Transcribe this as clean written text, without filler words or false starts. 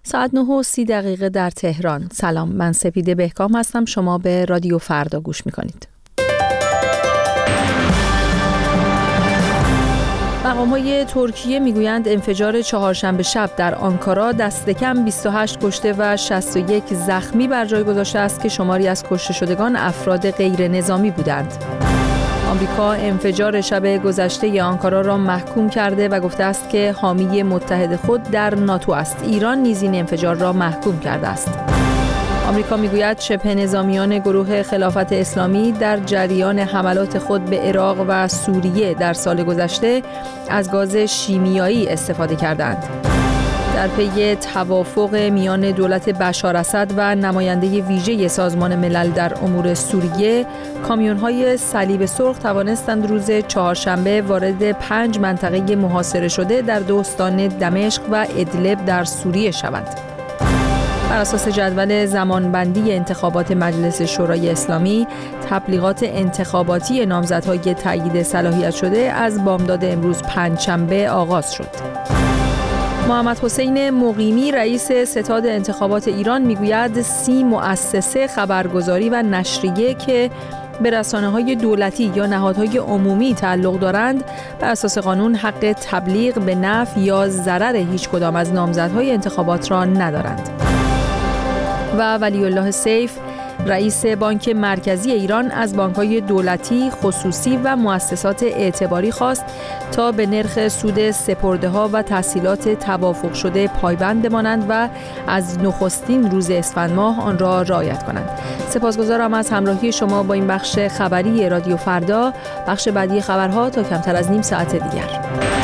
ساعت 9:30 در تهران. سلام، من سپیده بهکام هستم. شما به رادیو فردا گوش میکنید. مقام‌های ترکیه میگویند انفجار چهارشنبه شب در آنکارا دست کم 28 کشته و 61 زخمی بر جای گذاشته است که شماری از کشته شدگان افراد غیر نظامی بودند. آمریکا انفجار شب گذشته آنکارا را محکوم کرده و گفته است که حامی متحد خود در ناتو است. ایران نیز این انفجار را محکوم کرده است. آمریکا میگوید شبه نظامیان گروه خلافت اسلامی در جریان حملات خود به عراق و سوریه در سال گذشته از گاز شیمیایی استفاده کردند. در پی توافق میان دولت بشار اسد و نماینده ویژه سازمان ملل در امور سوریه، کامیون‌های صلیب سرخ توانستند روز چهارشنبه وارد 5 منطقه محاصره شده در 2 استان دمشق و ادلب در سوریه شوند. بر اساس جدول زمانبندی انتخابات مجلس شورای اسلامی، تبلیغات انتخاباتی نامزدهای تأیید صلاحیت شده از بامداد امروز پنجشنبه آغاز شد. محمد حسین مقیمی رئیس ستاد انتخابات ایران میگوید 30 مؤسسه خبرگزاری و نشریه که به رسانه‌های دولتی یا نهادهای عمومی تعلق دارند بر اساس قانون حق تبلیغ به نفع یا ضرر هیچ کدام از نامزدهای انتخابات را ندارند. و ولی الله سیف رئیس بانک مرکزی ایران از بانک‌های دولتی، خصوصی و مؤسسات اعتباری خواست تا به نرخ سود سپرده‌ها و تسهیلات توافق شده پایبند بمانند و از نخستین روز اسفند ماه آن را رعایت کنند. سپاسگزارم از همراهی شما با این بخش خبری رادیو فردا. بخش بعدی خبرها تا کمتر از نیم ساعت دیگر.